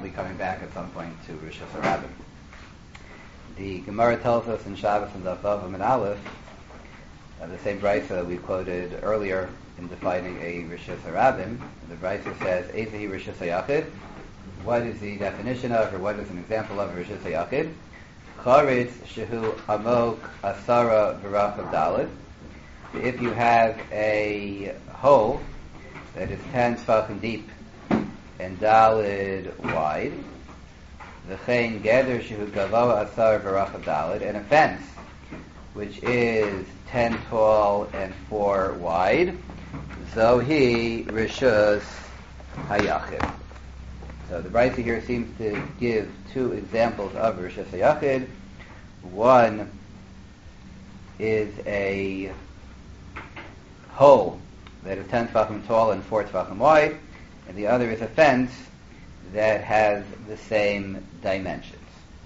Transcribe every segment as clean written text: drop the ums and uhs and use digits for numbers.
be coming back at some point to Rosh Hashanah. The Gemara tells us in Shabbos and Daf Vav and Aleph, the same brisa that we quoted earlier in defining a Rosh Hashanah. The brisa says, Ezehi Rosh Hashanah. What is the definition of, or what is an example of Rosh Hashanah? Charetz shehu amok asara v'rachav daled. If you have a hole that is 10 tefachim deep and daled wide, v'chein geder shehu gavoa asara v'rachav daled, and a fence which is 10 tall and 4 wide, zohi rishus hayachid. So the brisa here seems to give two examples of Rosh Hashanah. One is a hole that is 10 tefachim tall and 4 tefachim wide, and the other is a fence that has the same dimensions.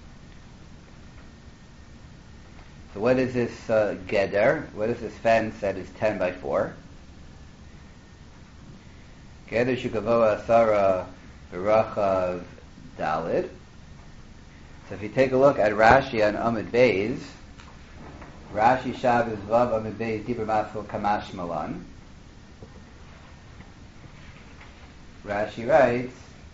So what is this geder? What is this fence that is 10 by 4? Geder shugavoa asara v'rachav dalid. So if you take a look at Rashi on Amud Beis, Rashi Shabbos Vav Amud Beis Dibur Maskil Kamash Malan. Rashi writes,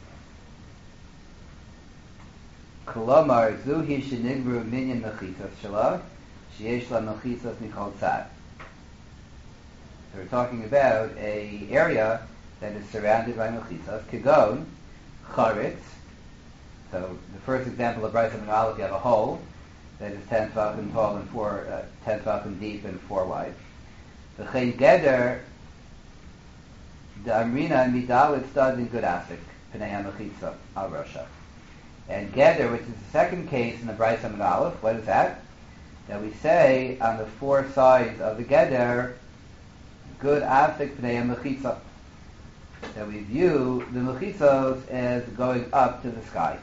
Kolomar zuhi shenigru minyan mechitzas shela sheyesh la mechitzas mikol tzad. So we're talking about a area that is surrounded by mechitzas, kegon, charetz. So the first example of Brisa and Aleph, you have a hole that is 10 tefachim tall and 10 tefachim deep and 4 wide. V'chein geder da'amrina midalid stadin gudasik p'nei ha'mechitza al rosha. And geder, which is the second case in the Brisa and Aleph, what is that? That we say on the 4 sides of the geder, good asik p'nei ha'mechitza. That we view the mechitzos as going up to the sky.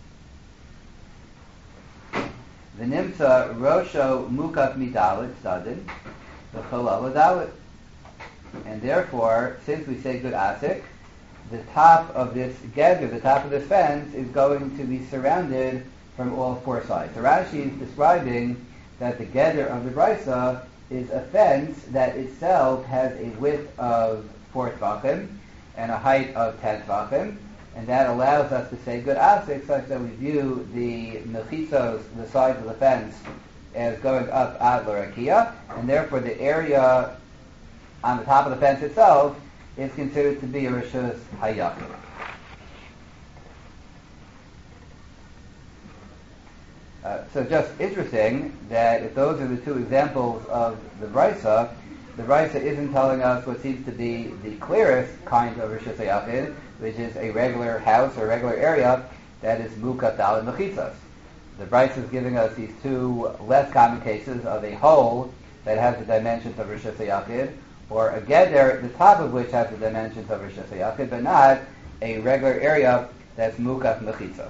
V'nimtza rosho mukat midalit stadin v'chalal dalit. And therefore, since we say good asik, the top of this geder, the top of this fence, is going to be surrounded from all 4 sides. So Rashi is describing that the geder of the brisa is a fence that itself has a width of 4 tefachim and a height of 10 tefachim, and that allows us to say good asik, such that we view the mechitzos, the sides of the fence, as going up ad l'rakia, and therefore the area on the top of the fence itself is considered to be a rishus hayachid. So just interesting that if those are the two examples of the brisa isn't telling us what seems to be the clearest kind of rishus hayachid, which is a regular house or a regular area that is mukat daled mechitzas. The brisa is giving us these two less common cases of a hole that has the dimensions of rishus hayachid, or a geder, the top of which has the dimensions of rishus hayachid, but not a regular area that's mukat mechitzas.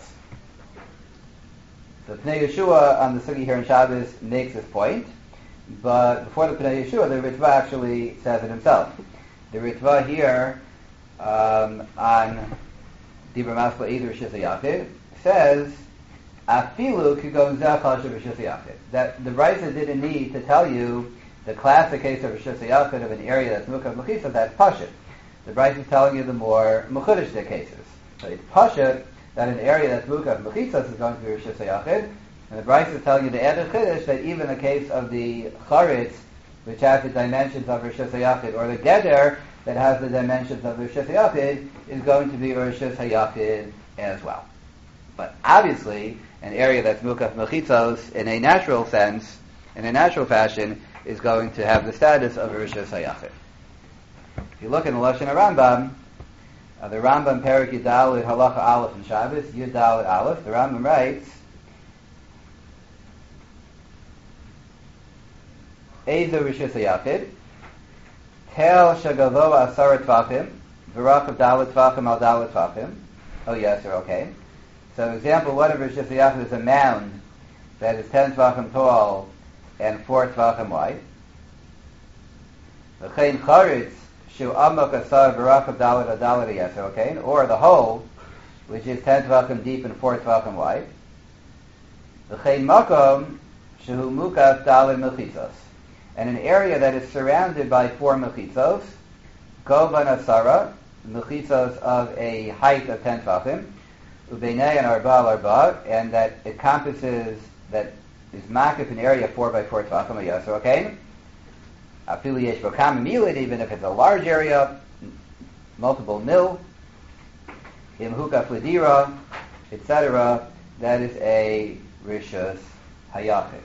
So Pnei Yeshua on the sugi here in Shabbos makes this point, but before the Pnei Yeshua, the Ritva actually says it himself. The Ritva here on Dibur Maskil Eider Rishus Hayachid says, Afilu kigon zechal Rishus Hayachid. That the Brisa didn't need to tell you the classic case of Rishus Hayachid of an area that's Mukav Mechitza, that's Pashut. The Brisa is telling you the more Mechudesh cases. So it's Pashut that an area that's Mukav Mechitza is going to be Rishus Hayachid, and the Brisa is telling you the Eder Chiddush that even the case of the Charetz, which has the dimensions of Rishus Hayachid, or the Geder, that has the dimensions of Rishus Hayachid, is going to be Rishus Hayachid as well. But obviously, an area that's Mukaf Mechitzos, in a natural sense, in a natural fashion, is going to have the status of a Rishus Hayachid. If you look in the Lashon Rambam, the Rambam Perik Yudalid Halacha Aleph in Shabbos, Yudalid Aleph, the Rambam writes, Eizo Rishus Hayachid, Tel Shagavoa Asara Tvachim, V'rachav Dalet Tvachim Al Dalet Tvachim. Oh yes, or okay. So example one of Rishus Hayachid is a mound that is 10 Tvachim tall and 4 Tvachim wide. V'chein Charetz Shu Amak Asar V'rachav Dalet Adalet Yes, okay. Or the hole which is 10 tvachim deep and 4 tvachim wide. V'chein makom shehu mukaf daled mechitzos, and an area that is surrounded by 4 mechitzos, govan asara, mechitzos of a height of 10 tvachim, ubeinei and arba al arba, and that encompasses, that is makif an area 4 by 4 tvachim ayasar, okay? Afilu yesh bo kam milid, even if it's a large area, multiple mil, im hukaf lidira, etc., that is a rishus hayachid.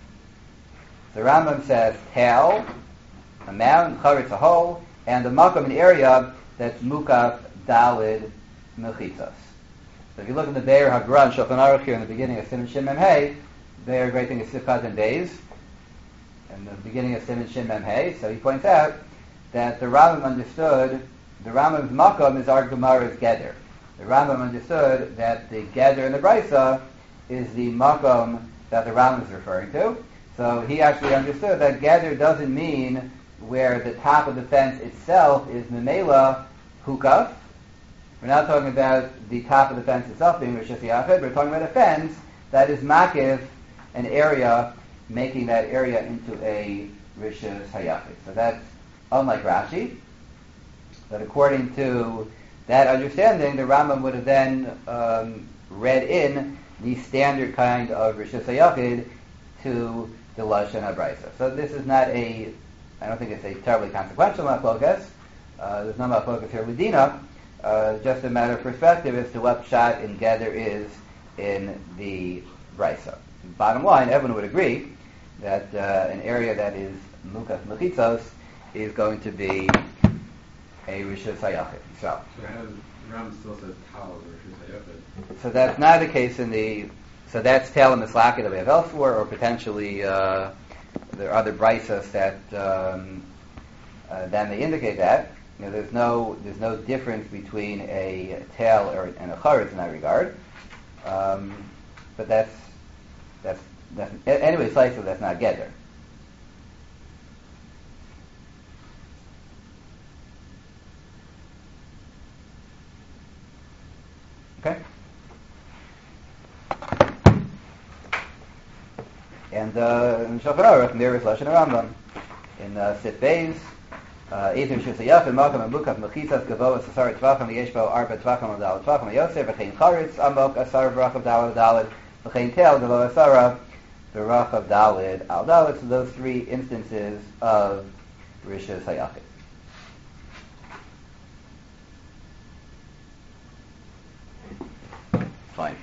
The Rambam says tel, a mountain, charitz, a hole, and the makom, an area that's mukaf dalid mechitzos. So if you look in the Be'er Hagran, Shulchan Aruch here in the beginning of Siman Shin Mem Hey, Be'er great thing is Sifkat and Beis, in the beginning of Siman Shin Mem Hey, so he points out that the Rambam understood, the Rambam's makom is our Gemara's Geder. The Rambam understood that the Geder in the Brisa is the makom that the Rambam is referring to. So he actually understood that Geder doesn't mean where the top of the fence itself is Memela Hukaf. We're not talking about the top of the fence itself being Rishus Yachid. We're talking about a fence that is Makiv, an area, making that area into a Rishus Hayachid. So that's unlike Rashi. But according to that understanding, the Rambam would have then read in the standard kind of Rishus Hayachid to the Lashon HaBraisa. So this is not I don't think it's a terribly consequential machlokas. There's no machlokas here Lidina. Just a matter of perspective as to what pshat in Geder is in the Brisa. Bottom line, everyone would agree that an area that is Mukaf Mechitzos is going to be a Rishus Hayachid. So Ram still says Tal or Rishus Hayachid. So that's not the case in the. So that's Tal and Mislaki that we have elsewhere, or potentially there are other Brisas that then they indicate that. You know, there's no difference between a tail and a charetz in that regard. But that's anyway, slightly that's not Geder. Okay. And in Shulchan Aruch, there is Lashon Rambam in Sif Beis. Either Shusayach and Makam and Mukaf Mechitzas Gavoa Sasar Tvacham Yeshbo Arba Tvacham Adal Tvacham Yosef V'chein Charitz Amok Asar V'rachav Dalad Dalad V'chein Tel Gavoa Asara V'rachav Dalad Al Dalad. So those 3 instances of Rishus Hayachid. Fine.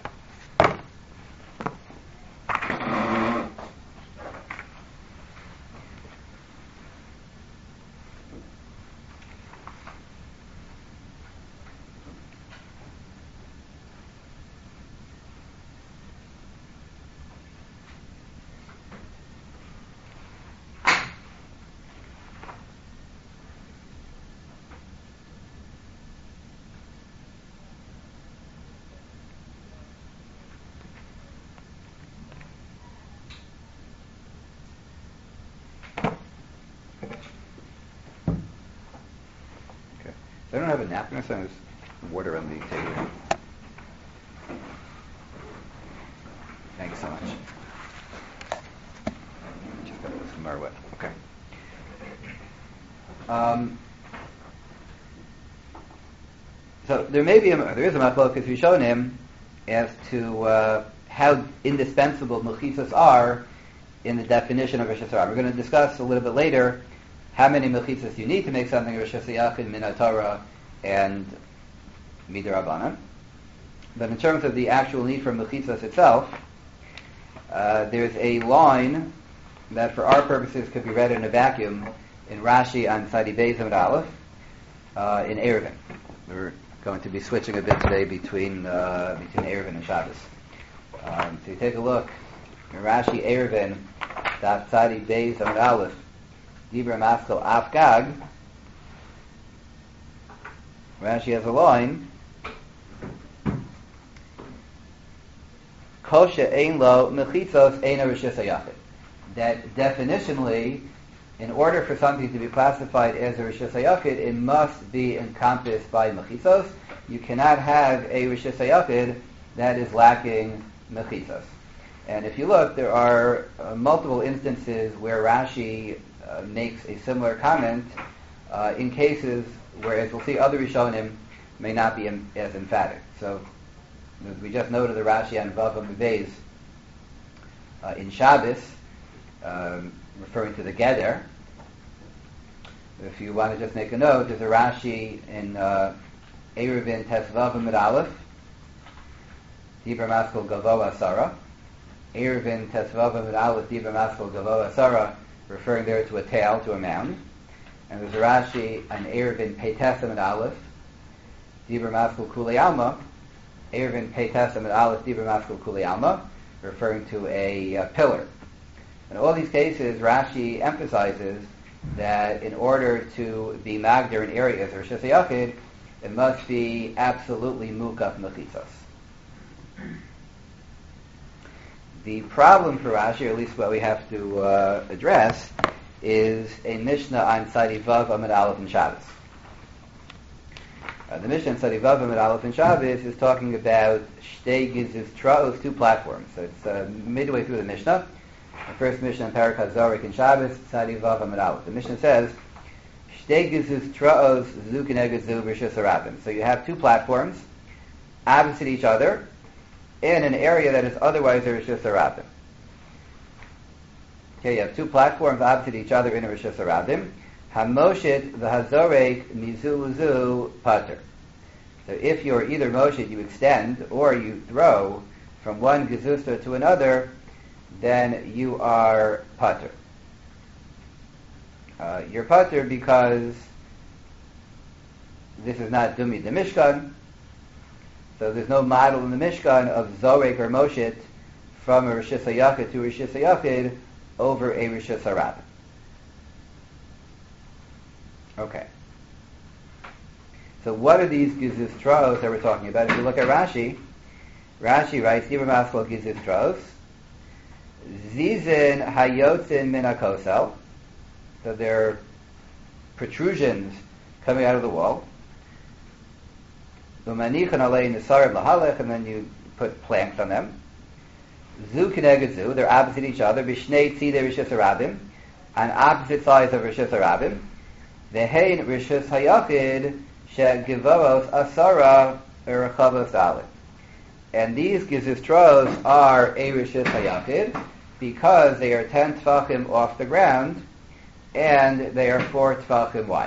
I don't have a napkin, so there's water on the table. Thank you so much. Just got this more wet. Okay. So there is a machlokas Rishonim as to how indispensable mechitzos are in the definition of Rishus Harabah. We're going to discuss a little bit later how many mechitzos you need to make something Rishus Hayachid, Min HaTorah, and Midrabanan. But in terms of the actual need for mechitzos itself, there's a line that for our purposes could be read in a vacuum in Rashi on Sadi Beis Amud Aleph in Eruvin. We're going to be switching a bit today between Eruvin and Shabbos. So you take a look in Rashi Eruvin, Daf Sadi Beis Amud Aleph, Dibra Maskal Afgag. Rashi has a line. Kosha ein lo mechitzos ein Rishus Hayachid. That definitionally, in order for something to be classified as a Rishus HaYachid, it must be encompassed by Mechitzos. You cannot have a Rishus HaYachid that is lacking Mechitzos. And if you look, there are multiple instances where Rashi makes a similar comment in cases where, as we'll see, other Rishonim may not be as emphatic. So, as we just noted the Rashi on Vav Amud in Shabbos, referring to the Geder. If you want to just make a note, there's a Rashi in Eruvin Tesvav Amud Aleph, Dibra Maskal Gavoa Asara. Eruvin Tesvav Amud Aleph, Dibra Maskal Gavoa Asara, referring there to a tail, to a mound. And there's a Rashi on Eruvin Peites Amud Aleph, Dibra Maskal Kulei Alma. Eruvin Peites Amud Aleph, Dibra Maskal Kulei Alma, referring to a pillar. In all these cases, Rashi emphasizes that in order to be magdir in areas or Rishus HaYachid, it must be absolutely mukaf mechitzos. The problem for Rashi, or at least what we have to address, is a Mishnah on Tzadi Vav Amud Aleph in Shabbos. The Mishnah on Tzadi Vav Amud Aleph in Shabbos is talking about Shtei Gizuz Traos, two platforms. So it's midway through the Mishnah. The first Mishnah in Parak HaZorik in Shabbos, Tzadi Vav Amud Aleph. The Mishnah says, Shtei Gizuz Traos Zu Keneged Zu Rishus HaRabim. So you have two platforms opposite each other in an area that is otherwise a Rishus HaRabim. Okay, you have two platforms opposite each other in a Rishus HaRabim. HaMoshit v'HaZorek Mizu Uzu Pater. So if you're either Moshit, you extend, or you throw from one Gezusta to another, then you are Pater. You're Pater because this is not Dumi the Mishkan, so there's no model in the Mishkan of Zorek or Moshit from a Rishus HaYachid to a Rishus HaYachid over a Rishus HaRabim. Okay. So what are these Gizuz Traos that we're talking about? If you look at Rashi, Rashi writes, Dibra Maskal Gizuz Traos, Zizin Hayotzin Min HaKosel, so they're protrusions coming out of the wall. Umanichan Alei Nisarim Lahalech, and then you put planks on them. Zu Keneged Zu, they're opposite each other, Bishnei Tzidei Rishus HaRabim, on opposite sides of Rishus HaRabim. Vehein Rishus HaYachid She'Givoros Asara Erechavos Aleph. And these Gizuz Traos are a Rishus HaYachid because they are 10 Tfachim off the ground and they are 4 Tfachim wide.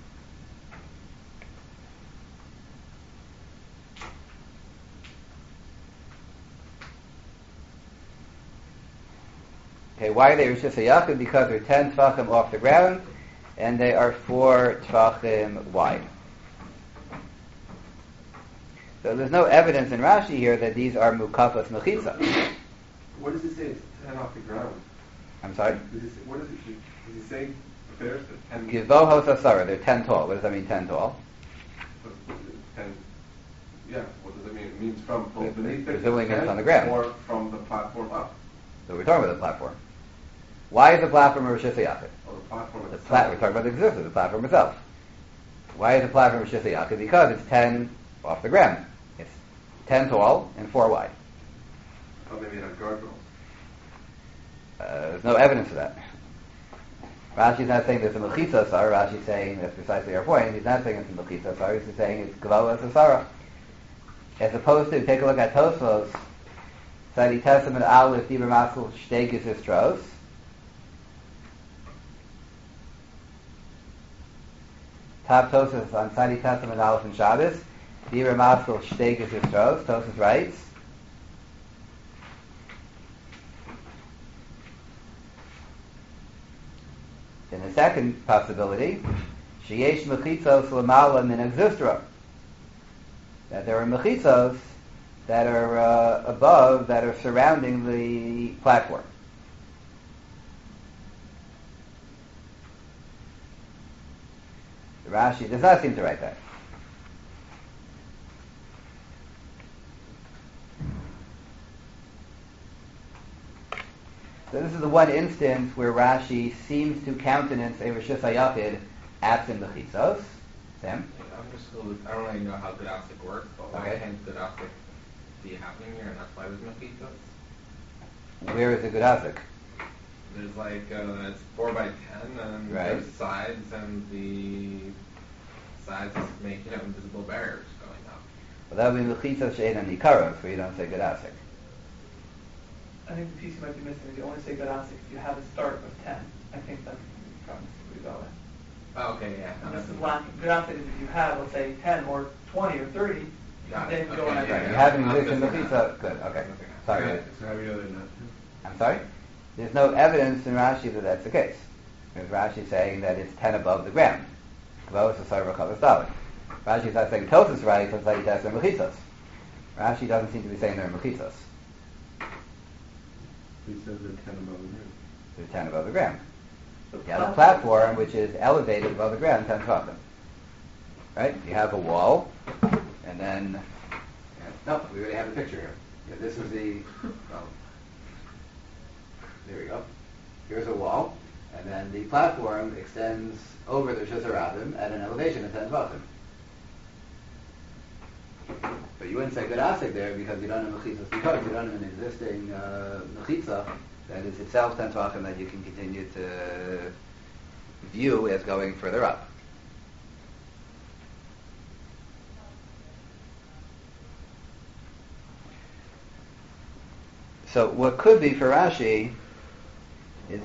Okay, why are they Rishus HaYachid? Because they're 10 Tfachim off the ground and they are 4 Tfachim wide. So there's no evidence in Rashi here that these are Mukafas Mechitza. What does it say? It's 10 off the ground. I'm sorry? What does it say? Affairs to 10? Givohos Asara, they're 10 tall. What does that mean, 10 tall? 10. Yeah, what does it mean? It means from beneath They're doing it on the ground. Or from the platform up. So we're talking about the platform. Why is the platform a Rishus HaYachid? Or the platform itself. We're talking about the existence of the platform itself. Why is the platform a Rishus HaYachid? Because it's 10 off the ground. It's 10 tall and 4 wide. Oh, maybe it has guardrails. There's no evidence of that. Rashi's not saying there's a Mechitza Asara. Rashi's saying, that's precisely our point, he's not saying it's a Mechitza Asara, he's saying it's Gavoa Asara. As opposed to, take a look at Tosfos, Tzadi Testament Aleph, Dibra Maskal Shtei Gizuz Traos. Top Tosfos on Tzadi Testament Aleph and Shabbos, Dibra Maskal Shtei Gizuz Traos. Tosfos writes, in the second possibility, Sheyesh Mechitzos Lamala Min Existra, that there are Mechitzos that are above, that are surrounding the platform. Rashi does not seem to write that. So this is the one instance where Rashi seems to countenance a Rishus HaYachid absent Mechitzos. Sam? I'm just I don't really know how Gedasik works, but why Okay. can't Gedasik be happening here, and that's why there's Mechitzos? Where is the Gedasik? There's it's 4 by 10, and Right. there's sides, and the sides make, invisible barriers going up. Well, that would be Mechitzos She'en and Nikaros, where you don't say Gedasik. I think the piece you might be missing is you only say Gadasik if you have a start of 10. I think that's the premise we go with. Oh, okay, yeah. And this is lacking. Gadasik is if you have, let's say, 10 or 20 or 30, Got then it. you go Okay, on yeah, that. Right, yeah. you have an I'm existing missing Mechitzah. Good, okay. Sorry. Okay, so how do we know they're not true? I'm sorry? There's no evidence in Rashi that that's the case. There's Rashi saying that it's 10 above the ground. Rashi is not saying Tosus right, it's like that's in Mechitzos. Rashi doesn't seem to be saying they're in Mechitzos. He says they're 10 above the ground. They're 10 above the ground. The You have a platform which is elevated above the ground 10 tefachim. Right? You have a wall, and then... No, we already have a picture here. Yeah, this was the... Oh, there we go. Here's a wall, and then the platform extends over the Rishus Harabim at an elevation of 10 tefachim. But you wouldn't say Gedasik there because you don't have Mechitzas, because you don't have an existing Mechitzah that is itself 10 tefachim that you can continue to view as going further up. So what could be for Rashi is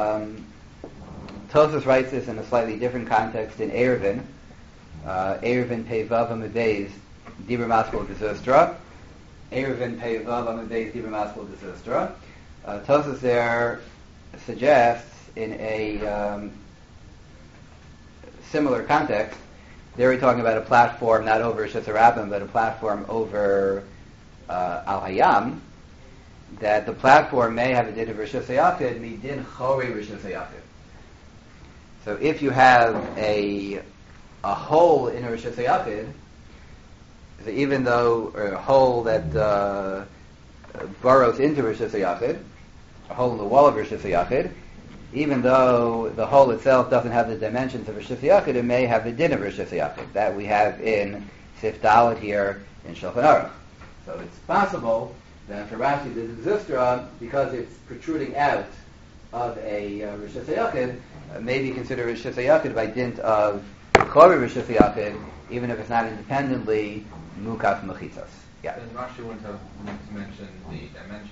Tosfos writes this in a slightly different context in Eruvin. Eruvin Peivav Amidbeis Dibur Maskul D'Zustra. Eruvin Peivav Amidbeis Dibur Maskul D'Zustra. Tosfos there suggests in a similar context, there we're talking about a platform not over Rishus Harabim, but a platform over Al Hayam, that the platform may have a din of Rishus HaYachid, midin chorei Rishus HaYachid. So if you have a hole in a Rishus HaYachid, so even though a hole that burrows into Rishus HaYachid, a hole in the wall of Rishus HaYachid, even though the hole itself doesn't have the dimensions of Rishus HaYachid, it may have the din of Rishus HaYachid. That we have in Sif Dalet here in Shulchan Aruch. So it's possible that for Rashi the Zustra, because it's protruding out of a Rishus HaYachid, may be considered Rishus HaYachid by dint of Chorei Rishus HaYachid, even if it's not independently Mukas Mechitzos. Yeah. Then Rashi wouldn't have mentioned the dimensions.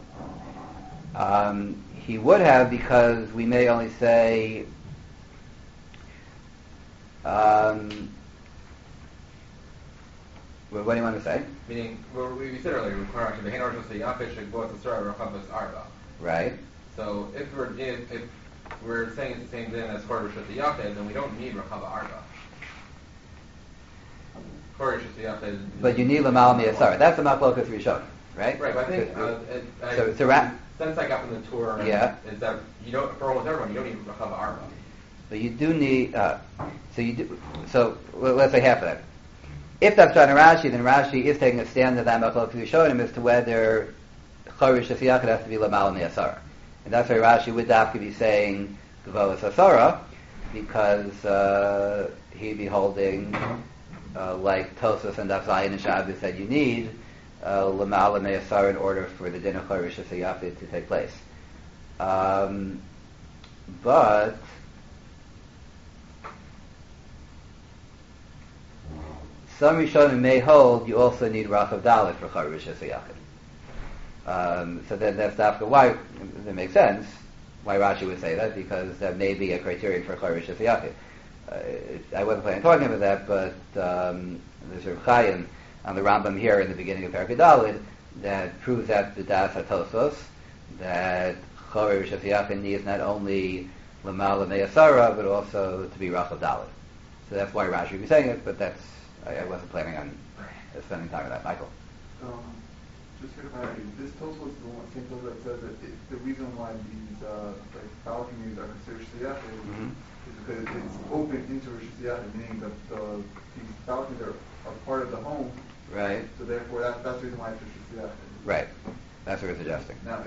He would have, because we may only say what do you want to say? Meaning, we said earlier, Right. so if we're saying it's the same thing as Chor Rishus HaYachid, then we don't need Rechava Arba. Chor Rishus HaYachid. But you need Lamal Miyasara. That's the Machlokas Rishon, right? Right, but I think so sense I got from the tour is that you don't, for almost everyone, you don't need Rechava Arba. But you do need. So let's say half of that. If that's done in Rashi, then Rashi is taking a stand that Machlokas Rishonim as to whether Chor Rishus HaYachid has to be Lamal Miyasara. And that's why Rashi would have to be saying Gvolas Asara, because he'd be holding like Tosfos and Daf Zayin and Shabbos that you need Lamala Me'asar in order for the din of Chor Rishus HaYachid to take place. But some Rishonim may hold you also need Rachav Dalet for Chor Rishus HaYachid. So then that's Dafka why that makes sense why Rashi would say that, because that may be a criterion for Chor Rishus HaYachid. I wasn't planning on talking about that, but there's Reb Chaim on the Rambam here in the beginning of Perek Daled that proves that the Das HaTosfos that Chor Rishus HaYachid needs not only Lamala Me'asara but also to be Rachav Dalet. So that's why Rashi would be saying it, but that's I wasn't planning on spending time on that. Michael. Just for clarity, this Tosfos is the one same Tosfos that says that the reason why these balconies are considered Sheyachid is because it's open into Rishus HaYachid, meaning that these balconies are part of the home. Right. So therefore, that's the reason why it's Rishus HaYachid. Right. That's what we're suggesting. Now, if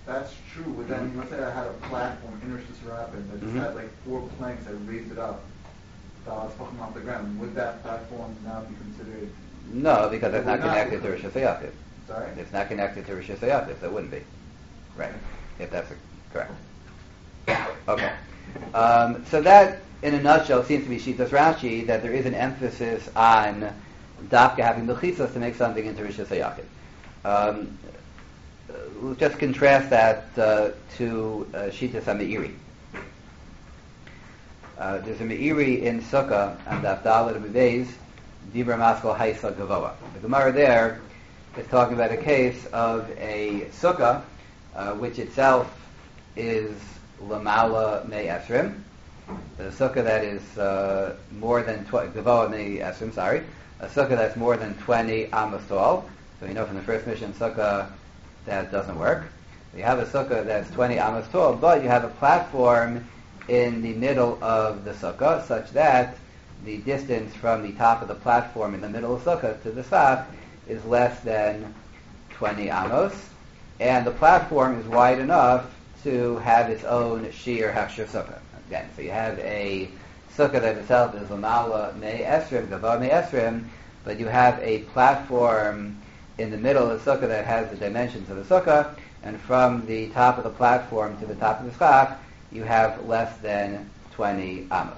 that's true, would that mean, let's say I had a platform in Rosh Hashanah that just had like 4 planks that raised it up, that I was fucking off the ground, would that platform now be considered? No, because it's not It would not, connected to Rosh because- Hashanah. Sorry? It's not connected to Rosh Hashanah, so it wouldn't be. Right. If that's correct. Okay. So that, in a nutshell, seems to be Shitas Rashi, that there is an emphasis on Dafka having Mechitzos to make something into Rosh Hashanah. We'll just contrast that to Shitas HaMeiri. There's a Meiri in Sukkah, and Daf Dalet and Beis, Dibra Maskal Haisa Gavoa. The Gemara there is talking about a case of a Sukkah, which itself is Lamala Me Esrim. The Sukkah that is more than Gavoa Me Esrim, sorry. A Sukkah that's more than 20 Amos tall. So you know from the first mission Sukkah that doesn't work. You have a Sukkah that's 20 Amos tall, but you have a platform in the middle of the Sukkah such that the distance from the top of the platform in the middle of Sukkah to the Saf is less than 20 Amos, and the platform is wide enough to have its own Shir Hechsher Sukkah. Again, so you have a Sukkah that itself is Lamala Me Esrim, Gavoa Me Esrim, but you have a platform in the middle of the Sukkah that has the dimensions of the Sukkah, and from the top of the platform to the top of the Saf, you have less than 20 Amos.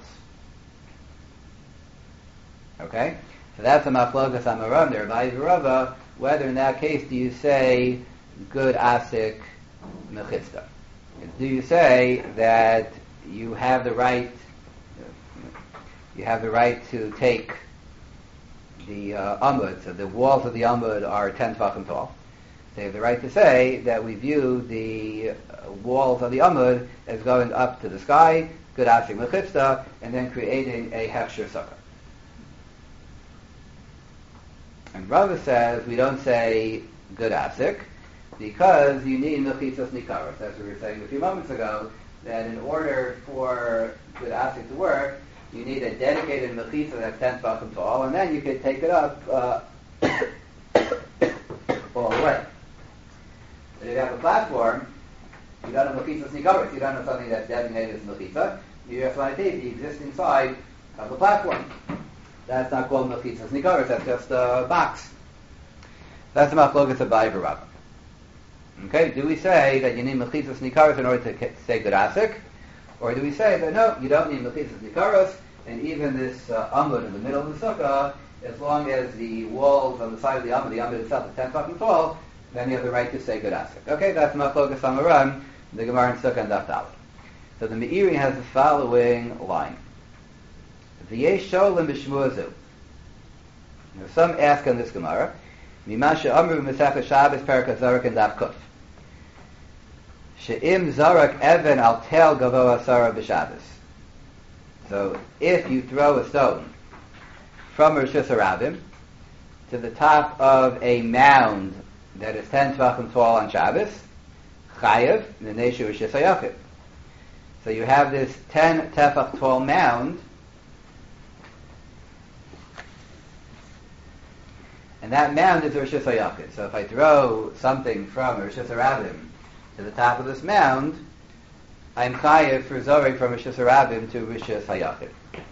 Okay? So that's a machlokas amaram there. Rava, whether in that case do you say good asik mechitzta? Do you say that you have the right to take the amud, so the walls of the amud are 10 tefachim tall. So you have the right to say that we view the walls of the amud as going up to the sky, good asik mechitzta, and then creating a hechsher sukkah. And Rava says we don't say good asik because you need mechitzas nikaros. As we were saying a few moments ago, that in order for good asik to work, you need a dedicated mechitzah that's 10 tefachim tall, and then you can take it up all the way. But if you have a platform, you don't have mechitzas nikaros. You don't have something that's designated as mechitzah. You just want to take the existing side of the platform. That's not called mechitzas nikaros. That's just a box. That's the machlokas of Abai v'Rava. Okay, do we say that you need mechitzas nikaros in order to say good asik? Or do we say that no, you don't need mechitzas nikaros, and even this amud in the middle of the sukkah, as long as the walls on the side of the amud itself is 10 tefachim tall, then you have the right to say good asik. Okay, that's machlokas amaram, the Gemara in Sukkah and Daf Dalet. So the Meiri has the following line. V'yesh sholim b'shmuazu. Some ask on this Gemara, Mimasha Amru Mesachah Shabbos Perek Zarak and Daf Kuf. She'im Zarak Even Al Tel Gavoa Sarah B'Shabbos. So if you throw a stone from Rosh Hashanah to the top of a mound that is 10 tefachim tall on Shabbos, Chayev, the Neshu Rosh Hashanah. So you have this 10 tefach tall mound, and that mound is Rosh Hashanah. So if I throw something from Rosh Hashanah to the top of this mound, I'm chayev for zoring from Rosh Hashanah to Rosh Hashanah.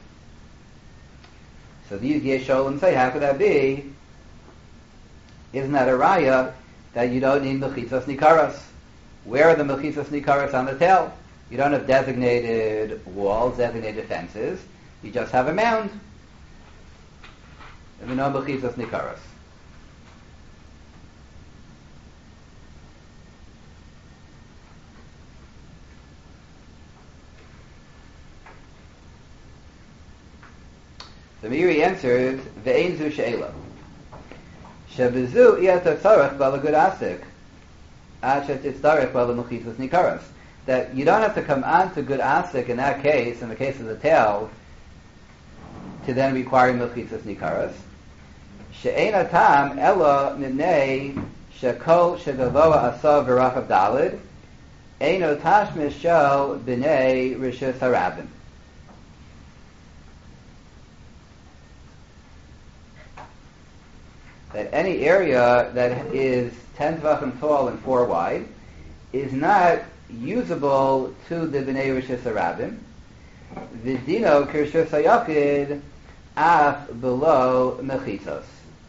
So these Yesholim say, how could that be? Isn't that a raya that you don't need mechitzas nikaros? Where are the mechitzas nikaros on the tail? You don't have designated walls, designated fences. You just have a mound. And no mechitzas nikaros. The Meiri answers, "Ve'ein zu she'ela. Shebezu iyata tzarech b'ala good asik, ad shetitzarech b'ala mechitzas nikaros." That you don't have to come on to good asik in that case, in the case of the tail, to then require mechitzas nikaros. She'ein atam ela minei shekol shegavoa asav v'rachav dalid, eino tashmish shel b'nei rishus harabim. That any area that is 10 tefachim tall and 4 wide is not usable to the Bnei Rishus Harabim. V'dino Kirshus HaYachid af below mechitzos.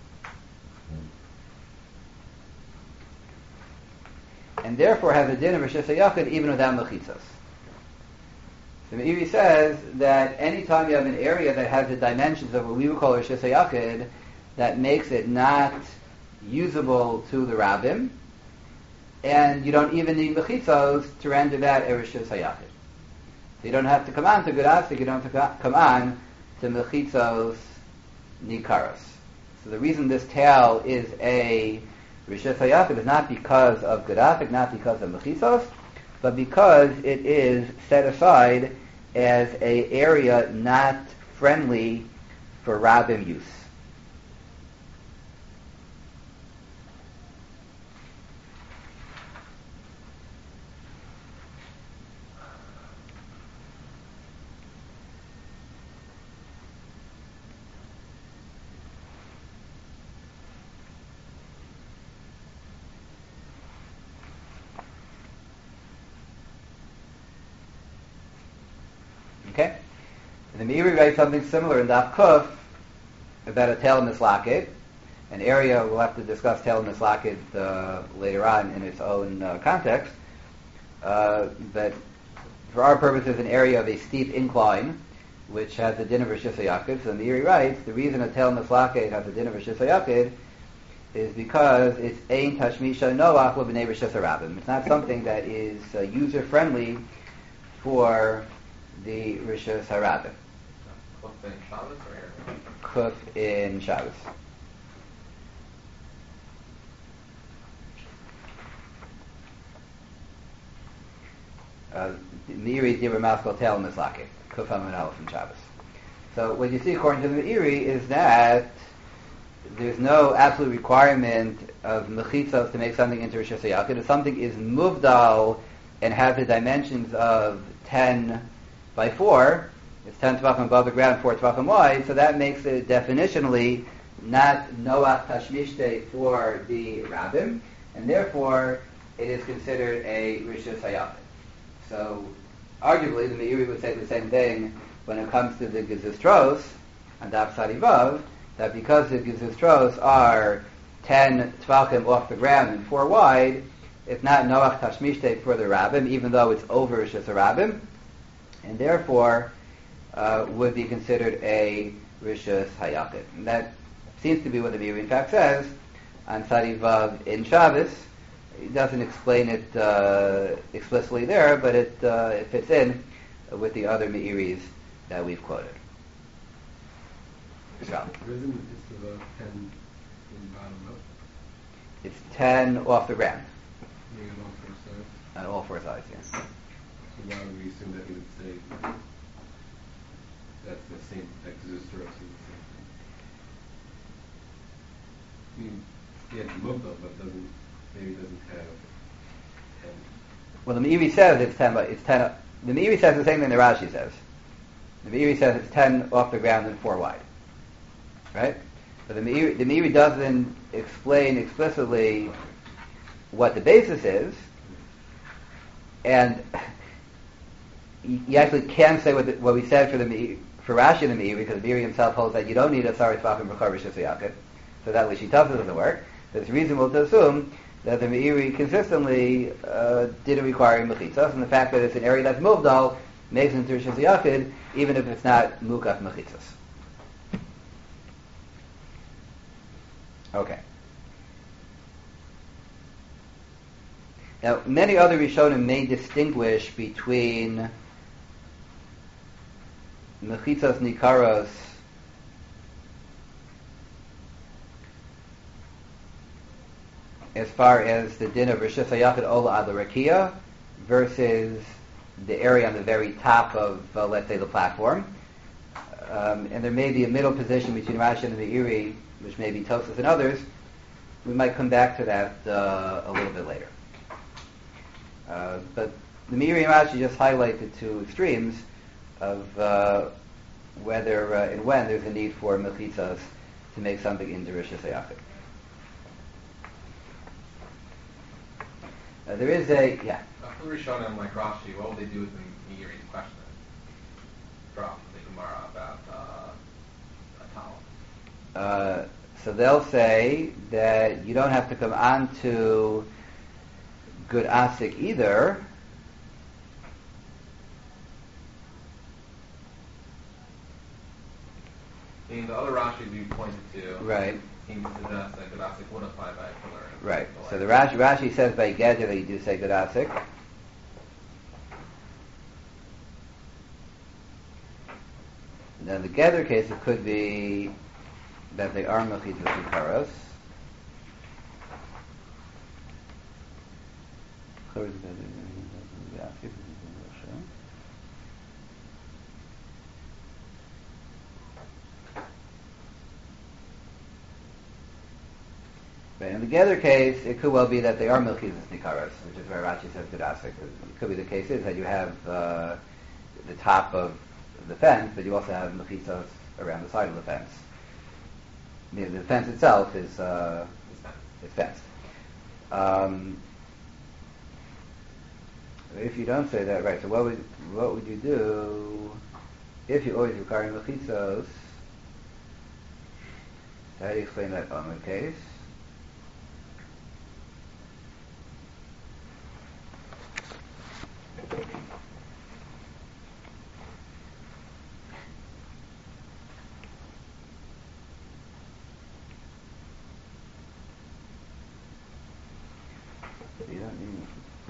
And therefore has a din of Rishus HaYachid even without mechitzos. The Meiri says that anytime you have an area that has the dimensions of what we would call Rishus HaYachid, that makes it not usable to the Rabbim, and you don't even need mechitzos to render that a Rishus HaYachid. So you don't have to come on to Gudasik, you don't have to come on to mechitzos nikaros. So the reason this tail is a Rishus HaYachid is not because of Gudasik, not because of mechitzos, but because it is set aside as a area not friendly for Rabbim use. Okay? The Meiri writes something similar in Daf Kuf about a Tel Mislakid, an area we'll have to discuss Tel Mislakid later on in its own context, but for our purposes an area of a steep incline which has a din of Rishus HaYachid. So the Meiri writes, the reason a Tel Mislakid has a din of Rishus HaYachid is because it's Ein Tashmisha Noach L'Bnei Rishus Harabim. It's not something that is user-friendly for the Rishus Harabim. Kuf in Shabbos or here? Kuf in Shabbos. Meiri Dibur Maskal Tel Mislakid. Kuf Hamad Aleph in Shabbos. So what you see according to the Meiri is that there's no absolute requirement of mechitzos to make something into Rishus HaYachid. If something is muvdal and has the dimensions of 10 by 4, it's 10 tvachim above the ground, 4 tvachim wide, so that makes it definitionally not noach tashmishte for the rabbim, and therefore it is considered a Rishus HaYachid. So arguably the Meiri would say the same thing when it comes to the gezustros and Daf Sadivav, that because the gezustros are 10 tvachim off the ground and 4 wide, it's not noach tashmishte for the rabbim, even though it's over Rishus HaRabim, and therefore would be considered a Rishus HaYachid. And that seems to be what the Meiri in fact says on Sadivav in Shabbos. He doesn't explain it explicitly there, but it fits in with the other Meiris that we've quoted. So, Risen is to the 10 in bottom up. it's 10 off the ground Maybe on all four sides. on all 4 sides, yes. So why would we assume that he would say that's the same, that Zeus is the same thing? I mean, he has Mukdal, but maybe doesn't have 10. Well, the Meiri says it's 10, but it's 10. The Meiri says the same thing the Rashi says. The Meiri says it's 10 off the ground and 4 wide. Right? But the Meiri doesn't explain explicitly what the basis is, and you actually can say what we said for Rashi and the Meiri, because the Meiri himself holds that you don't need a Sari Tvachim B'char Rishus HaYachid, so that Lishitav doesn't work. But it's reasonable to assume that the Meiri consistently didn't require mechitzos, and the fact that it's an area that's muvdal makes it into Rishus HaYachid, even if it's not mukaf mechitzos. Okay. Now, many other Rishonim may distinguish between mechitzos nikaros as far as the din of Rishus HaYachid Ola Ad Rakia versus the area on the very top of, let's say, the platform. And there may be a middle position between Rashi and the Meiri, which may be Tosfos and others. We might come back to that a little bit later. But the Meiri and Rashi just highlight the two extremes of whether and when there's a need for mechitzos to make something into Rishus HaYachid. There is a, yeah. For the Rishonim, like Rashi, what would they do with the Meiri's question from the Gemara about a towel? So they'll say that you don't have to come on to good asik either. Meaning the other Rashis you pointed to, Right. seem to suggest that good asik would apply by a pillar. Right. So the Rashi says by Gedya that you do say good asik. Then the Gedder case, it could be that they are mechitzas nikaros. Right. In the Gedder case, it could well be that they are mechitzas nikaros, which is where Rashi says good asik. It could be the case is that you have the top of the fence, but you also have mechitzos around the side of the fence. The fence itself is fenced. If you don't say that, right? So what would you do if you always require mechitzos? So how do you explain that on the case? You don't need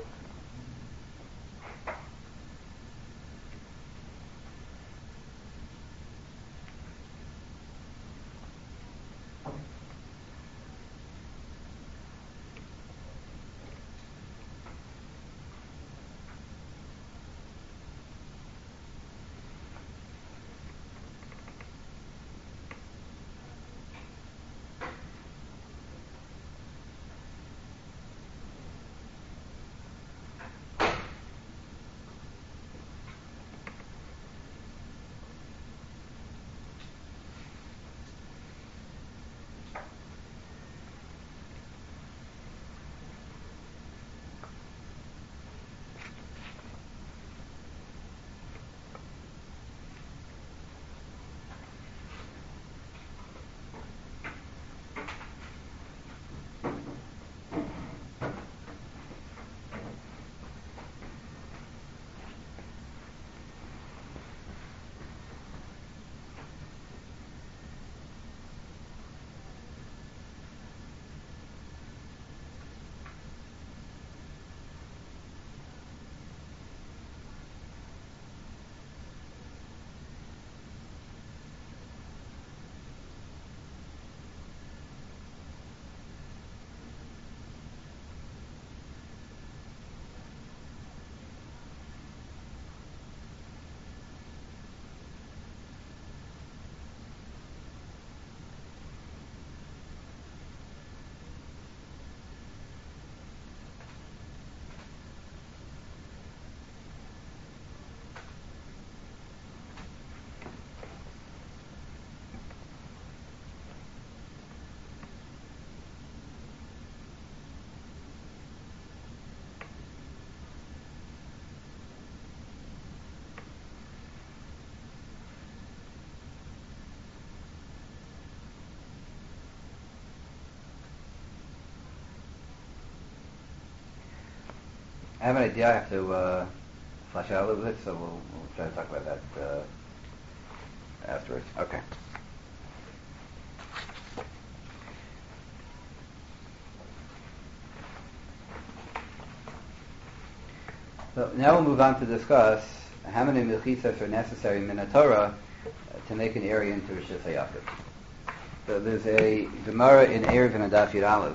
I have an idea. I have to flesh out a little bit, so we'll try to talk about that afterwards. Okay. So now we'll move on to discuss how many mechitzas are necessary in the Torah to make an area into Rishus HaYaakov. So there's a Gemara in Erev and Adaf Yud Aleph.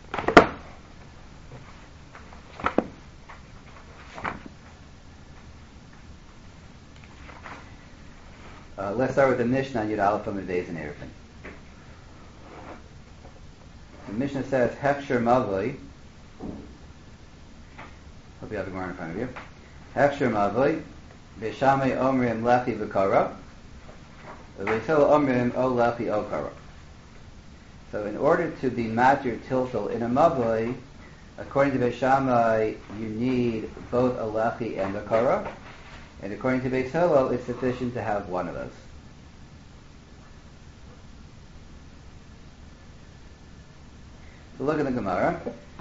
Let's start with the Mishnah on Yud Aleph Amud Beis in Eruvin. The Mishnah says, Hefsher Mavoi. Hope you have the Gemara in front of you. Hefsher Mavoi, Beishamei Omrim Lefi V'Kara, V'Beisel Omrim O Lefi Okara. So in order to be matir tiltal in a Mavoi, According to Beis Shammai, you need both a lechi and a kara, and according to Beis Hillel, it's sufficient to have one of those. So look at the Gemara.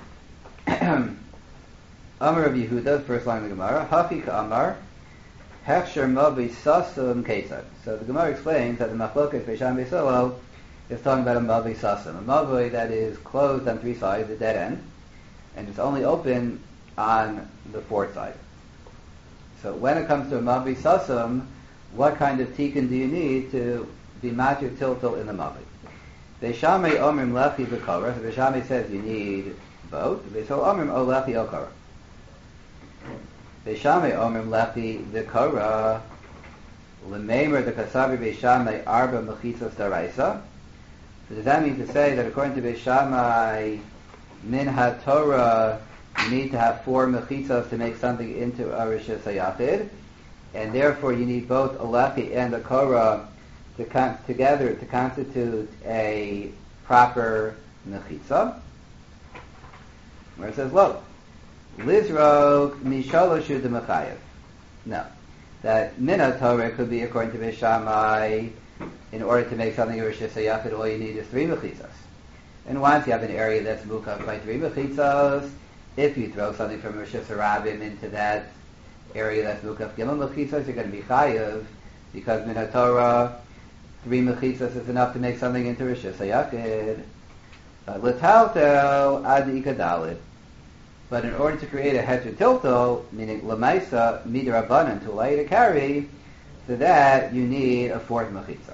Amar of Yehuda, first line of the Gemara, Hafi Amar, Hechsher Mavi Sasum Kesar. So the Gemara explains that the Machlokas Beis Shammai Beis Hillel is talking about a Mavi Sasum, a Mavi that is closed on three sides, a dead end, and it's only open on the fourth side. So when it comes to a Mavi Sasum, what kind of tikkun do you need to be matir tiltal in the Mavi? Beis Shammai Omrim Lechi V'Kara. So Beis Shammai says you need both. Beis Hillel Omrim O Lechi O Kara. Beis Shammai Omrim Lechi V'Kara. L'meimer the Kasavi Beis Shammai Arba Mechitzos Daraisa. So does that mean to say that according to Beis Shammai, Min HaTorah, you need to have 4 mechitzos to make something into a Rishis HaYachid, and therefore you need both a lechi and a korah together to constitute a proper mechitza. Where it says, look, Lizrok Mishaloshu de Mechayev. No. That Min HaTorah could be, according to Beis Shammai, in order to make something a Rishis HaYachid, all you need is 3 mechitzos. And once you have an area that's mukaf by 3 mechitzos, if you throw something from Rishis Harabim into that area that's mukaf gimel mechitzos, you're going to be chayiv, because Min HaTorah, 3 mechitzos is enough to make something into Rishis HaYachid. L'taltel ad ikadalid. But in order to create a heter tiltal, meaning lemaisa midrabanan, to allow you to carry, so that you need a 4th mechitza.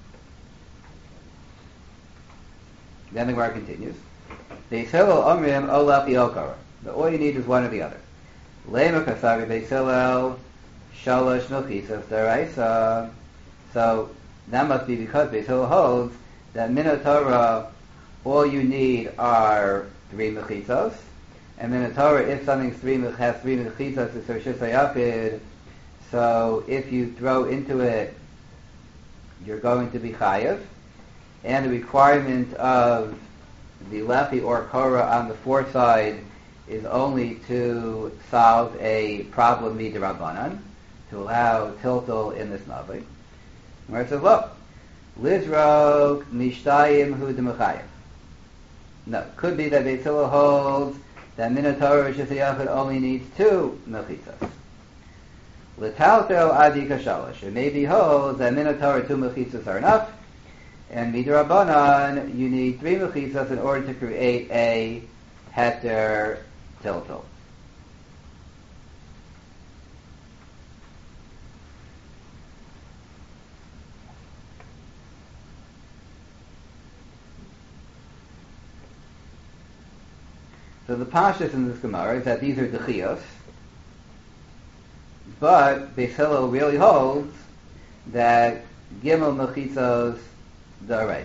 Then the Gemara continues. Beis Hillel Omrim O Lechi O Kara. All you need is one or the other. Lema Kasavi Beis Hillel Shalosh Mechitzos Daraisa. So that must be because Beis Hillel holds that Min HaTorah, all you need are 3 mechitzos, and Min HaTorah, if something has 3 mechitzos, it's Rishis HaYachid. So if you throw into it, you're going to be chayiv. And the requirement of the lechi or korah on the 4th side is only to solve a problem midrabanan, to allow tiltal in this mavi. Where it says, look, Lizrok Mishtayim Hu D'Mechayev. No, could be that Beis Hillel holds that Min HaTorah Rishis HaYachid only needs 2 mechitzos. L'taltel Adika Shalosh. It may be holds that Min HaTorah 2 mechitzos are enough, and midrabanan, you need 3 mechitzos in order to create a heter tiltal. So the pashas in this Gemara is that these are dechiyos, but Beis Hillel really holds that gimel mechitzos daraisa.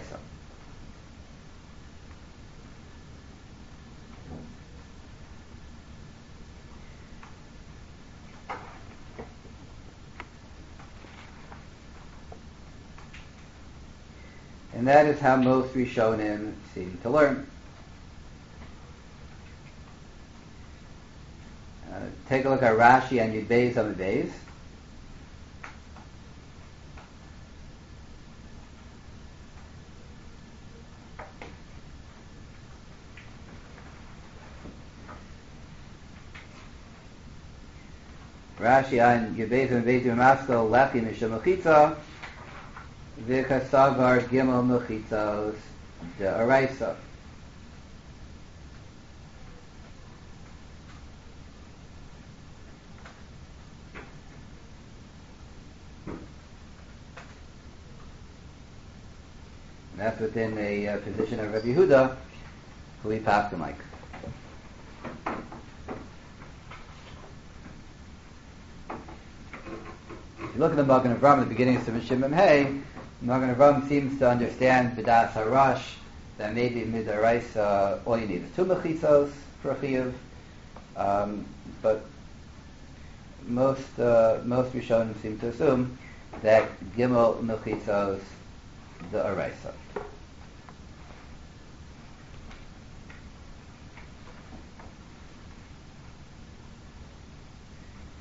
And that is how most Rishonim seem to learn. Take a look at Rashi and Yud Beis on the Beis. Rashi on Yud Beis on the Beis Yamasko Lechi Misham Mechitza V'Kasavar Gimel Mechitzos De'Araisa. That's within a position of Rabbi Yehuda, who we passed the mic. If you look at the Magen Avraham at the beginning of Simon Shimon Hey, Magen Avraham seems to understand B'das Harash, that maybe Midaraisa, all you need is 2 mechitzos for a chiyuv, but most Rishonim seem to assume that Gimel mechitzos the Araisa.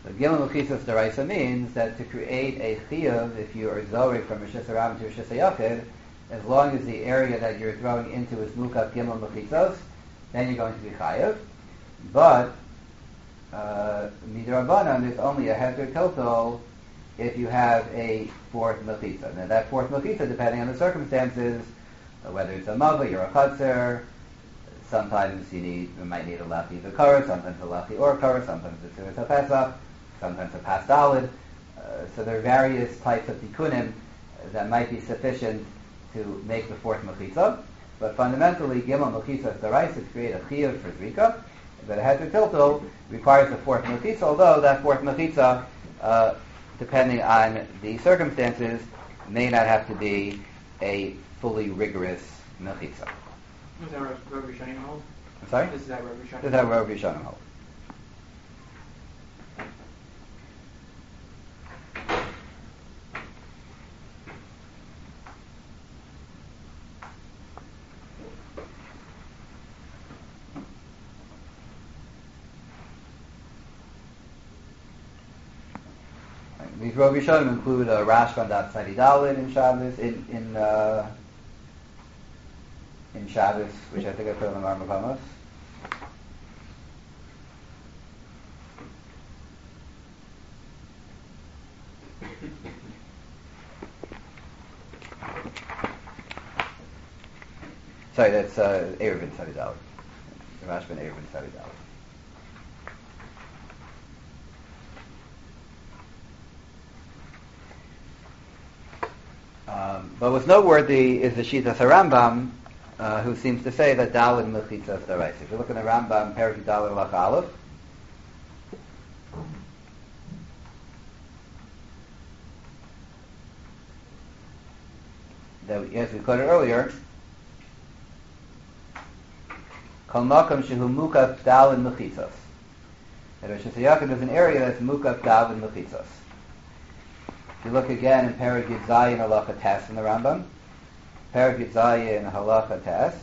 So Gimel Mechitza Daraisa means that to create a chiyuv, if you are zorik from Rishis Harabim to Rishis Hayachid, as long as the area that you're throwing into is Mukaf Gimel Mechitzos, then you're going to be chayav. But Midrabanan is only a heter tiltal if you have a fourth mechitza. Now that fourth mechitza, depending on the circumstances, whether it's a mavli or a chatzir, sometimes you might need a lachi v'kara, sometimes a lachi or kara, sometimes it's a pesach, sometimes a pasdalid. So there are various types of tikkunim that might be sufficient to make the fourth mechitza. But fundamentally, gimel mechitza is the right to create a chiyuv for zrika. But a heter tiltal requires a fourth mechitza, although that fourth mechitza, depending on the circumstances, may not have to be a fully rigorous mechitza. Is that Rav Rishonim hold? I'm sorry? This is that Rav Rishonim. This is how Rav Rishonim hold. These Rav Rishonim include Rashba Daf Tzadi Daled in Shabbos, in Shabbos, which I think I put on the Marmukamos. Sorry, that's Eruvin Tzadi Daled. Rashba and Eruvin Tzadi Daled. But what's noteworthy is the Shitas HaRambam, who seems to say that Daled Mechitza is the right. If you look in the Rambam, Perek Daled Lach Aleph, as we quoted earlier, Kol Makam Shehu Mukaf Daled Mechitzos. That Rosh Hashanah is an area that's Mukaf Daled Mechitzos. If you look again in Perek Yud Zayin Halacha Tes in the Rambam, Perek Yud Zayin Halacha Tes,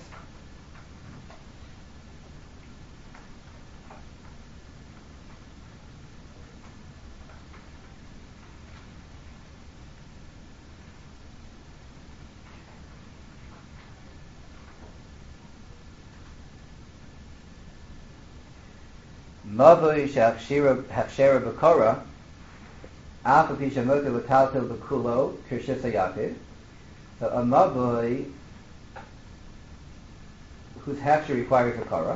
Mavoi Shehachshera B'Korah so a mavoi whose hechsher requires a kara,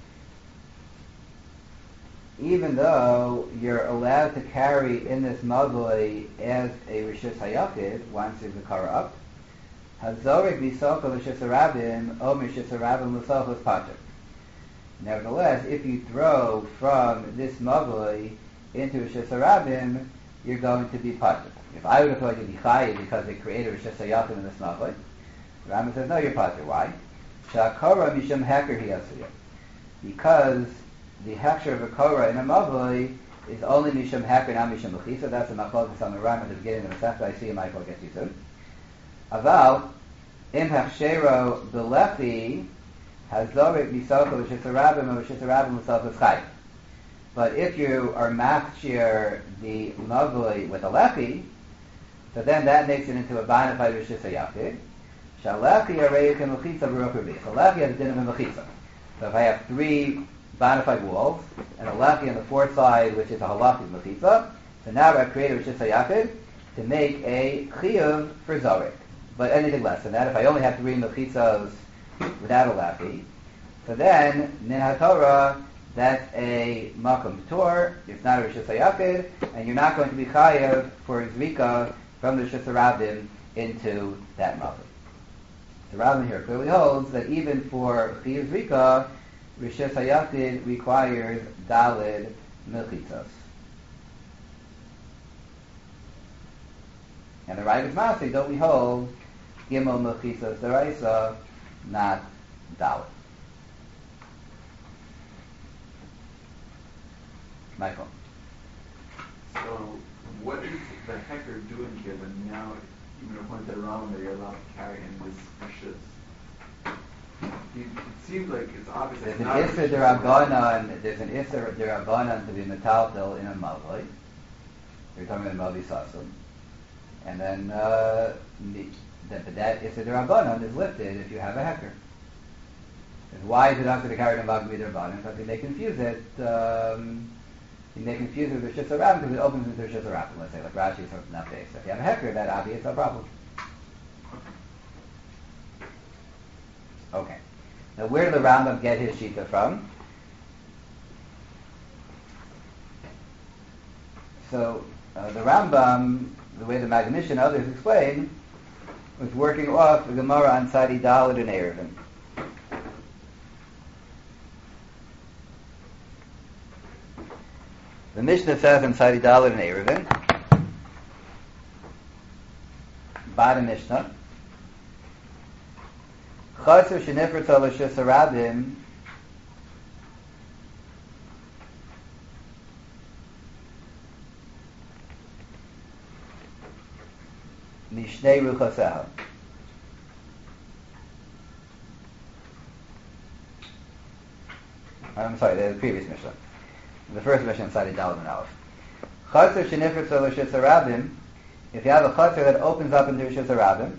even though you're allowed to carry in this mavoi as a rishus hayachid once there's a kara up, hazorek b'socha rishus harabim o rishus harabim l'sochos pater. Nevertheless, if you throw from this mavoi into rishus harabim, you're going to be pater. If I would have thought you'd be chayiv because they created Rishus Hayachim in this mavoi, the Rambam says, no, you're pater. Why? Sha'akora mishum heker hiyasuya. Because the heksher of a kora in a mavoi is only mishum heker, not mishum mechisa. That's a machlokes on the Rambam at the beginning of the Masechta. I see Michael gets you soon. Aval, im hechshero b'lefi hazorek misocha Rishus Harabim or Rishus Harabim l'sochos chayiv. But if you are machshir the mavoi with a lechi, so then that makes it into a bona fide rishus hayachid. Shalechi arei k'mechitza b'ruch revi. So lechi has a din of a mechitza. So if I have three bona fide walls and a lechi on the fourth side, which is a halachic mechitza, so now I've created rishus hayachid to make a chiyuv for zorek. But anything less than that, if I only have three mechitzas without a lechi, so then min haTorah, that's a makom p'tor. It's not a rishus hayachid, and you're not going to be chayav for zrika from the rishus harabim into that makom. The Rambam here clearly holds that even for chiyuv zrika, rishus hayachid requires daled mechitzos. And the Ravid Masri don't we hold gimel mechitzos deraisa, not daled. Michael. So, what is the hecker doing here that now, even according to the Rambam, that you're allowed to carry in this rishus? it seems like it's obvious. There's It's an not Isser Derabanan, there's an Isser Derabanan to be metaltal in a Mavli. We're talking about Mavli Sasum. And then, but that Isser Derabanan is lifted if you have a hecker. And why is it not going to carry the Mavli Derabanan? Because they may confuse it, you may confuse it with Rishis Harabim because it opens into Rishis Harabim, let's say, like Rashi or something that base. If you have a hecker, that obvious, no problem. Okay. Now, where did the Rambam get his Shita from? So, the Rambam, the way the Maganish and others explain, was working off the Gemara on Sadi Dalit and Erevin. The Mishnah says in Sadi Dalit and Erevin, Bada Mishnah, Chaser shenifritz al Rishis Harabim mishnei ruchaseha. I'm sorry, the previous Mishnah. The first Mishnah inside Daled and Aleph. Chaser shenifritz al Rishis Harabim, if you have a chaser that opens up into Rishis Harabim,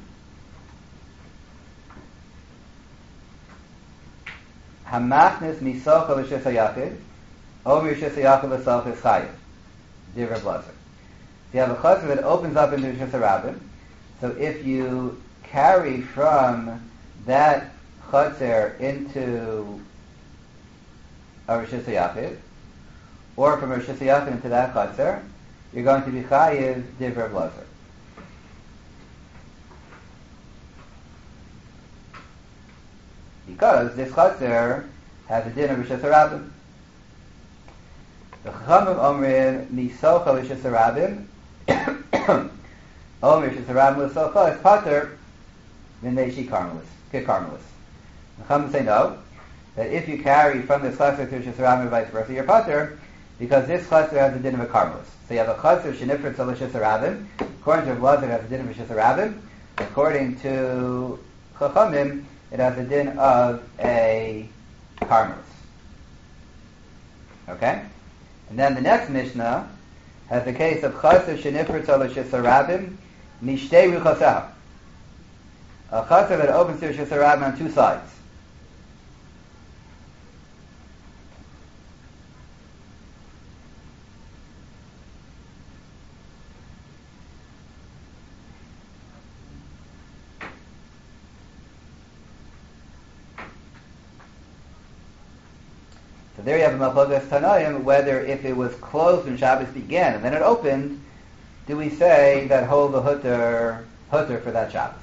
Hamachnis misocha l'shis hayachid, or rishis hayachid l'soch is chayiv. Divra blazer. So you have a chazar that opens up into rishis harabim. So if you carry from that chazar into a rishis hayachid, or from a rishis hayachid into that chazar, you're going to be chayiv divra blazer. Because this chaser has a din of Rishis Harabim. The Chachamim Omrim Misocha Rishis Harabim Om Rishis Harabim L'Socha is pater V'neishi Karmelis, Kik Karmelis. The Chachamim say no, that if you carry from this chaser to Rishis Harabim vice versa, you're pater, because this chaser has a din of a Karmelis. So you have a chaser Shenifrit Tzal Rishis Harabim, according to Rav Lazar it has a din of Rishis Harabim, according to Chachamim it has a din of a karmelis. Okay? And then the next Mishnah has the case of chaser shenifritz al Rishis Harabim mishtei ruchaseha. A chaser that opens to Rishis Harabim on two sides. So there you have a Malchogas Tanaim, whether if it was closed when Shabbos began and then it opened, do we say that hold the hutter for that Shabbos?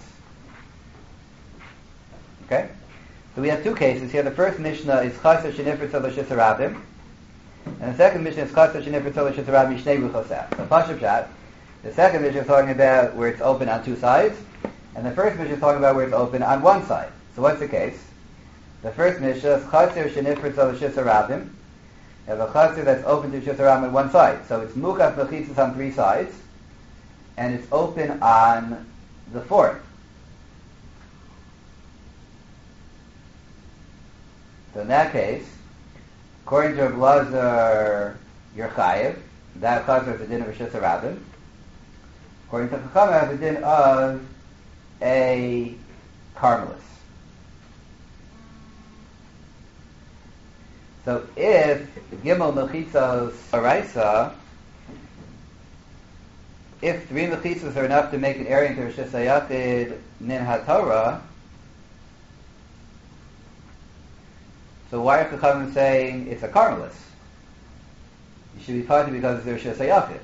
Okay? So we have two cases here. The first Mishnah is Chaser Shenifritz al Rishis Harabim, and the second Mishnah is Chaser Shenifritz al Rishis Harabim Mishnei Ruchoseh. So Pashup Shat. The second Mishnah is talking about where it's open on two sides, and the first Mishnah is talking about where it's open on one side. So what's the case? The first Mishnah is Chaser Shenifritz al Rishis Harabim. You have a Chaser that's open to Rishis Harabim on one side. So it's Mukaf Mechitzas on three sides, and it's open on the fourth. So in that case, according to Rav Lazar, you're chayiv. That chaser is a din of Rishis Harabim. According to Chachamim, it's a din of a karmelis. So if Gimel Mechitzos Araisa, if three Mechitzos are enough to make an area into Rishis Hayachid Nin HaTorah, so why are Chachamim saying it's a karmelis? You should be party because it's Rishis Hayachid.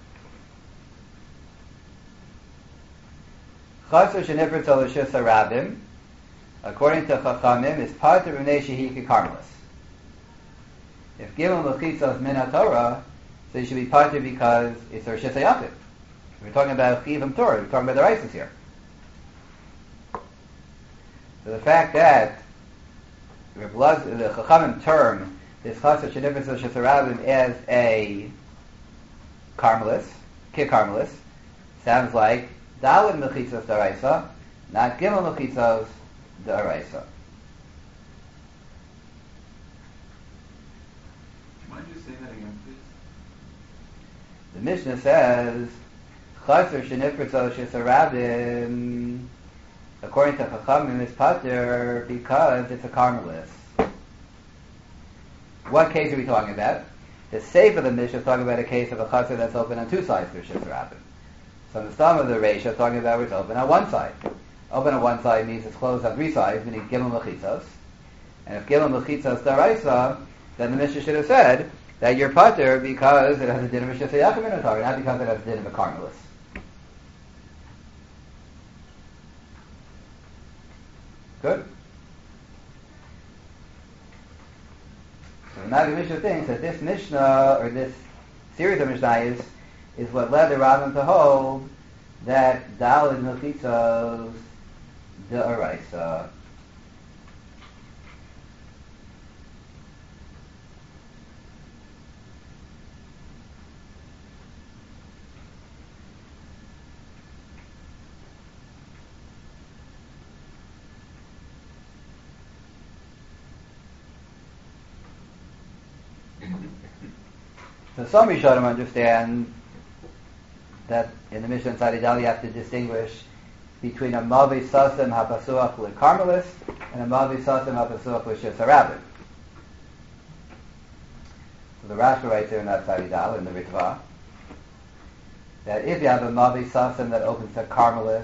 Chaser Shenifritz al Rishis Harabim, according to Chachamim, is party B'nei Shehi Karmelis. If Gimel Mechitzos Min HaTorah, so you should be party because it's a Rishis Hayachid. We're talking about Chivim Torah. We're talking about the Rises here. So the fact that the Chachamim term this Chaser Shenifritz al Rishis Harabim as a karmelis, Kik Karmelis, sounds like Daled Mechitzos Daraisa, not Gimel Mechitzos Daraisa. saying that again, please? The Mishnah says, Chaser shenifritzo shesarabim, according to Chachamim, is pater because it's a carmelis. What case are we talking about? The Seif of the Mishnah is talking about a case of a chaser that's open on two sides for shesarabim. So the sum of the Reisha is talking about where it's open on one side. Open on one side means it's closed on three sides, meaning gimel mechitzos. And if gimel mechitzos daraisa, then the Mishnah should have said that you're pater because it has a din of a shesayachim minotar, not because it has a din of a carmelis. Good? So the Maggid Mishnah thinks that this Mishnah, or this series of Mishnayos, is what led the Rambam to hold that Daled Mechitzos D'Oraisa. So some Rishonim understand that in the Mishnah inside Idal you have to distinguish between a Mavi Sasim HaPasuach L'Karmelis and a Mavi Sasim HaPasuach L'Shesarabim. So the Rashi writes there in that side Idal, in the Ritva, that if you have a Mavi Sasim that opens to Karmelis,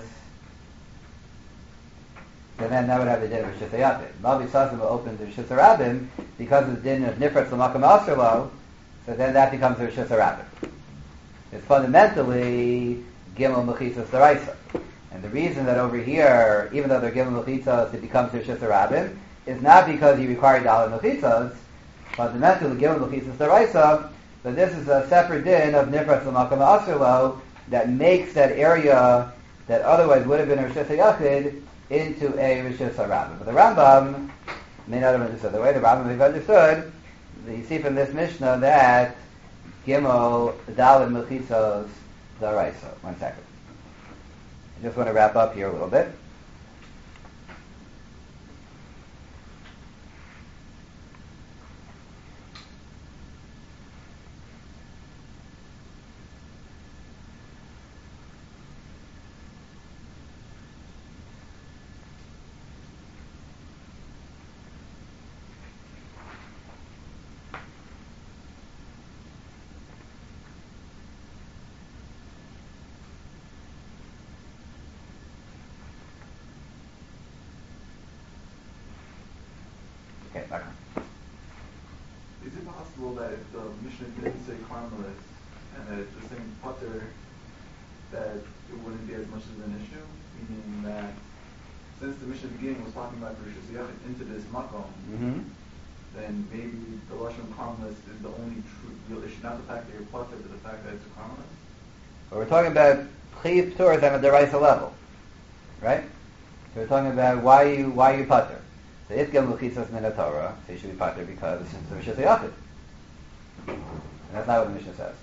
then that would have the din of Shesayachim. Mavi Sasim will open to Shesarabim because of the din of Nifratz L'Makam Asherlo. So then that becomes a Rishus Harabim. It's fundamentally Gimel Mechitzos Daraisa. And the reason that over here, even though they're Gimel Mechitzos, it becomes Rishus Harabim, is not because you require Dalet Mechitzos. Fundamentally, Gimel Mechitzos Daraisa, but this is a separate din of Nifratz L'Makam Asherlo that makes that area that otherwise would have been a Rishus HaYachid into a Rishus Harabim. But the Rambam may not have understood the way the Rambam may have understood. You see from this Mishnah that Gimel Daled Mechitzos Daraisa. 1 second. I just want to wrap up here a little bit. Is it possible that if the Mishnah didn't say Carmelis and that it's just saying Putter, that it wouldn't be as much of an issue? Meaning that since the Mishnah beginning was talking about Rishus Yachid into this Makom, then maybe the Lashon Carmelis is the only true real issue, not the fact that you're Putter, but the fact that it's a Carmelis? But we're talking about Chiv Torah on a Deraisa level, right? So we're talking about why you Putter. So if Gimel Mechitzos Min HaTorah, so you should be Pater because it's a Rishus HaYachid. And that's not what the Mishnah says.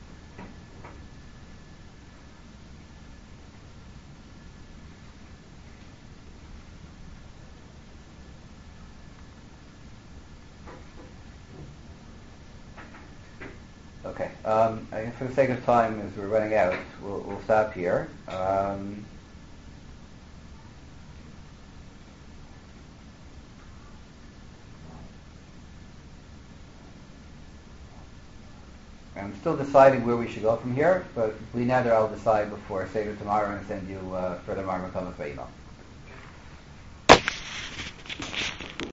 Okay. I guess for the sake of time, as we're running out, we'll stop here. I'm still deciding where we should go from here, but Bli Neder I'll decide before Seder tomorrow and send you further Marmakamas by email.